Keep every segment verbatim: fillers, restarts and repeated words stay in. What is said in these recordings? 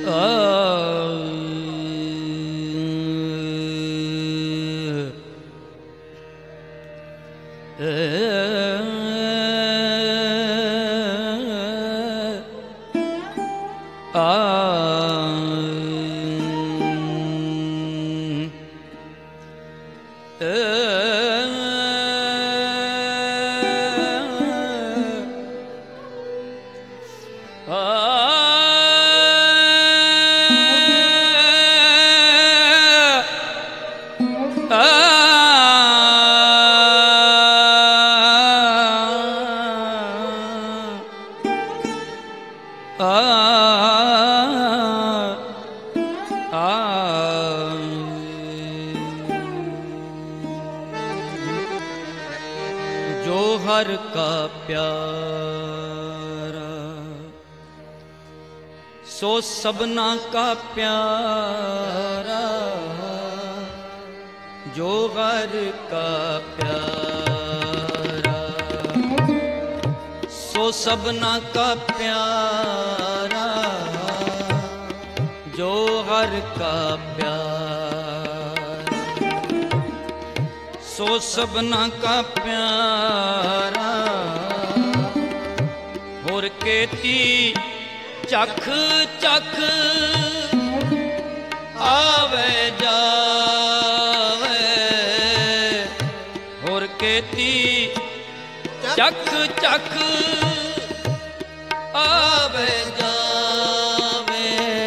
जो हर का प्यारा सो सबना का प्यारा, जो हर का प्यारा सो सबना का प्यारा, जो हर का प्यारा सो सबना का प्यारा। होर केती चख चख आवे जावे, होर केती चख चख आवे जावे,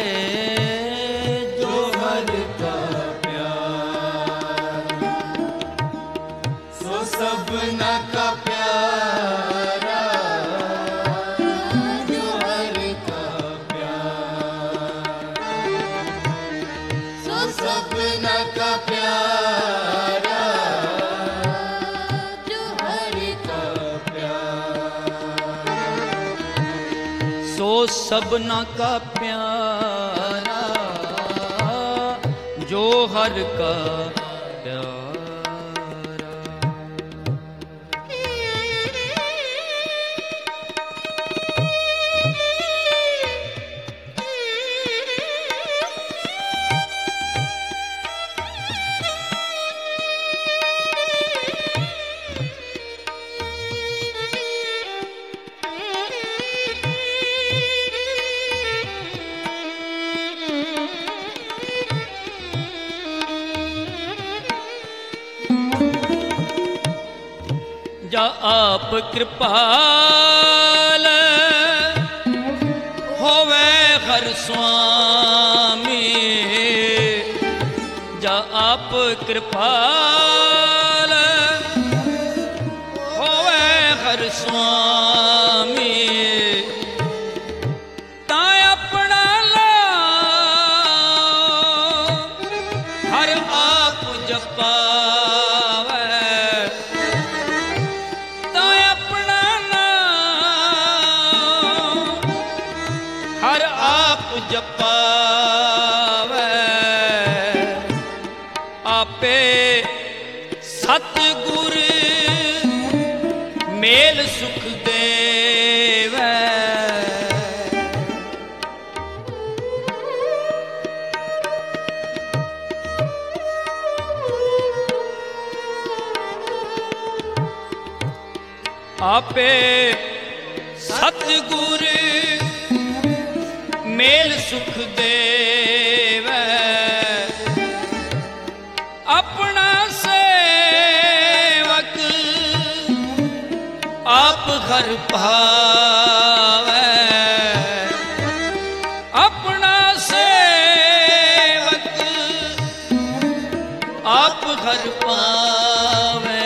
जो हर का प्यार सो सबना का प्यारा, जो हर का प्यार सो सबना का प्यारा, जो हर का प्यार सो सबना का प्यारा, जो हर का प्यारा। जा आप कृपाल होवे हर स्वामी, जा आप कृपाल होवे हर स्वामी, ता अपना ला हर आप जपा, हर आप जपावे, आपे सतगुर मेल सुख देवे, आपे सतगुर मेल सुख देवे, अपना सेवक आप घर भावे, अपना सेवक आप घर पावे,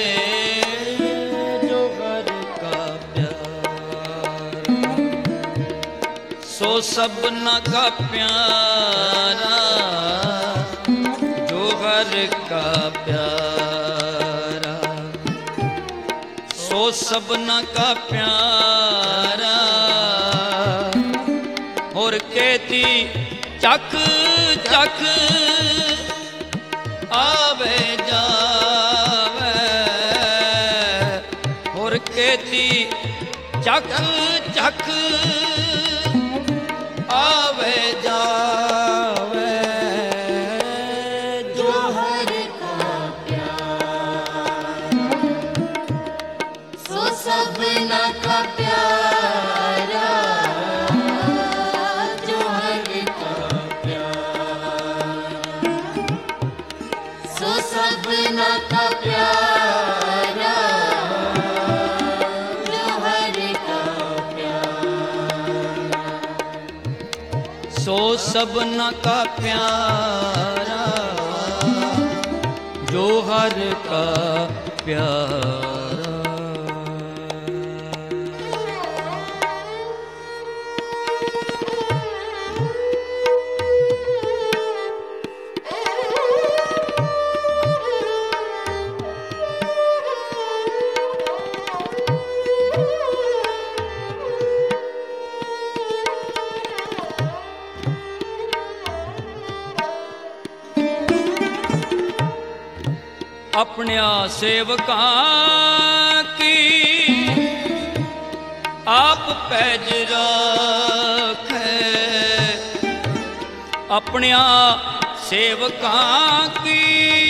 जो घर का प्यार सो सबना का प्यारा, जो हर का प्यारा सो सबना का प्यारा। होर केती चख चख आवे जावे, होर केती चख चख आवे जा सो सबना का प्यारा जो हर का प्यारा। अपने सेवका की आप पैज रखे, अपने सेवका की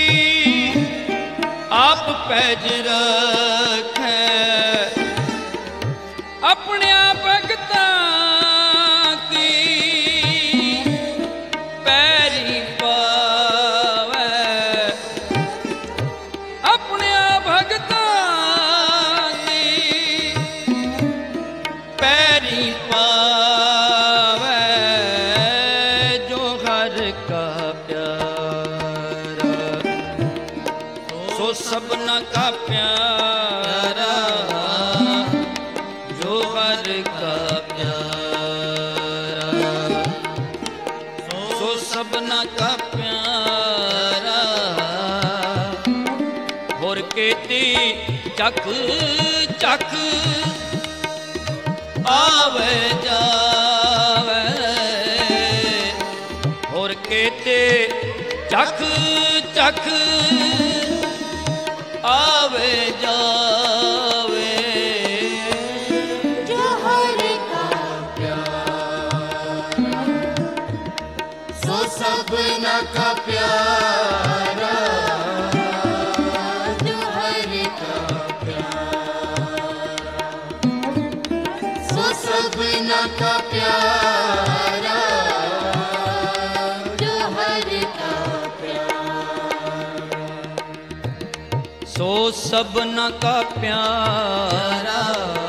आप पैज रखे, अपने भगता की पैरी पावे, अपने भगता की पैरी पावे, जो हर का प्यारा सो सबना का प्यारा, जो हर का प्यारा सो सबना का प्यारा। होर केती चक चक आवे जावे, होर केते चक चक आवे जावे, जो हर का प्यारा सो सबना का प्यारा, जो हर का प्यारा सो सबना का प्यारा, जो हर का प्यारा सो सबना का प्यारा,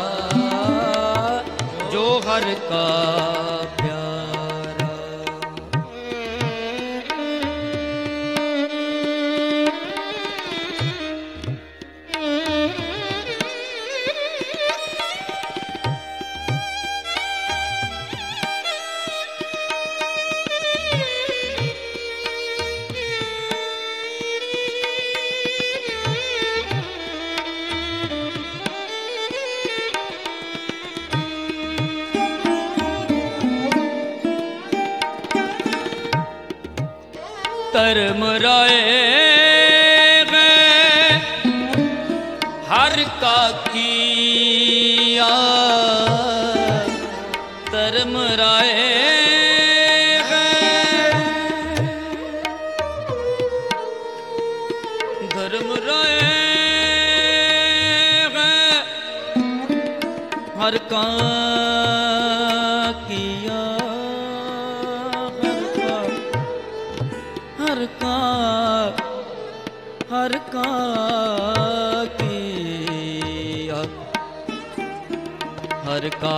जो हर का प्यारा। धर्म राय हर का किया, धर्म राय धर्म राय हर का किया, हर का हर का किया, हर का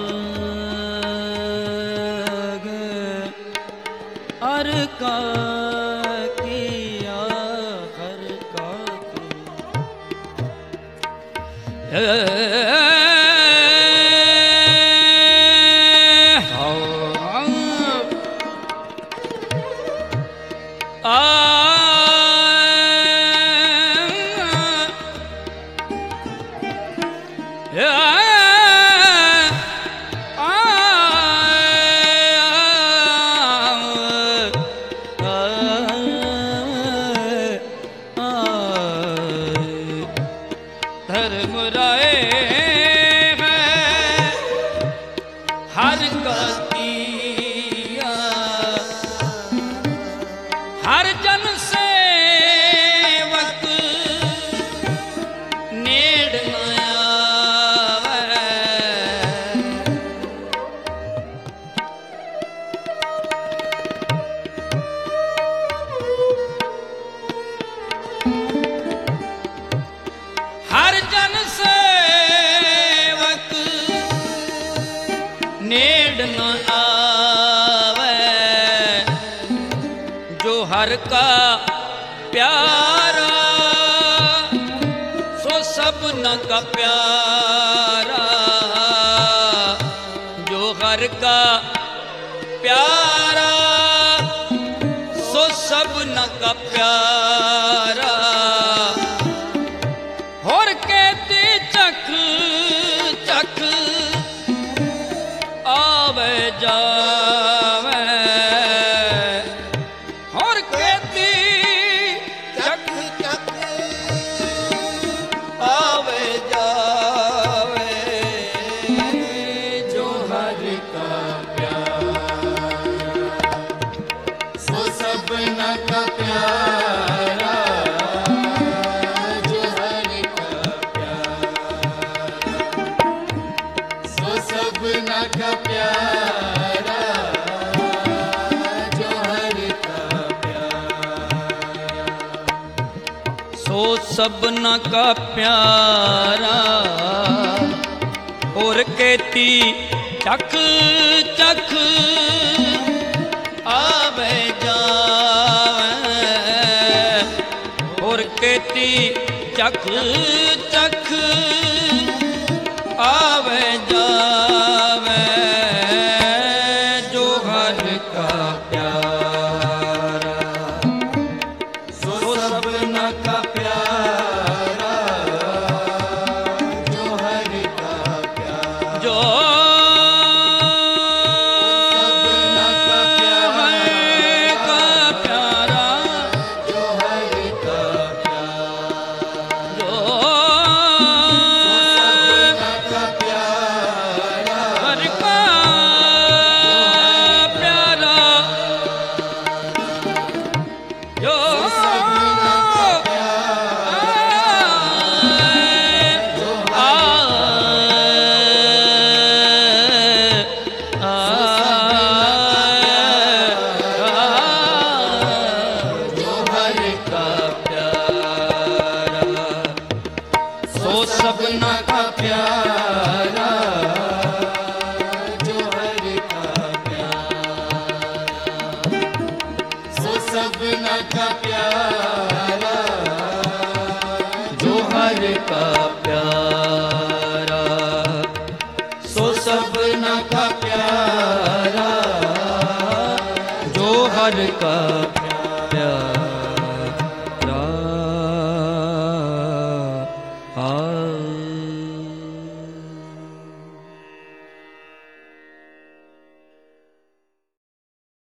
हर का किया, हर का किया। धर्म राय हर का किया, हर जन सेवक नेड़ न आवे, हर जन सेवक नेड़ न आवे, हर का प्यारा सो सबना का प्यारा, जो हर का प्यारा सो सबना का प्यारा। और कहते चख चख आवे जावे, और कहती चख चख आवे जावे, जो हर का प्यारा सो सबना का प्यारा, जो हर का प्यारा सो सबना का प्यारा, जो हर का प्यारा सो सबना का प्यारा। और कहती चख चख आवे जावे, और कहती चख चख आवे जावे, जो हर का प्यारा सो सबना का प्यारा, जो हर का प्यारा, जो सबना का हर का प्यारा, जो हर का प्यारा, जो सबना का प्यारा, हर का प्यारा, जो सबना का जो हर का प्यारा सो सबना का प्यारा, जो हर का प्यारा सो सबना का प्यारा, जो हर का प्यारा सो सबना का प्यारा, जो हर का प्यारा।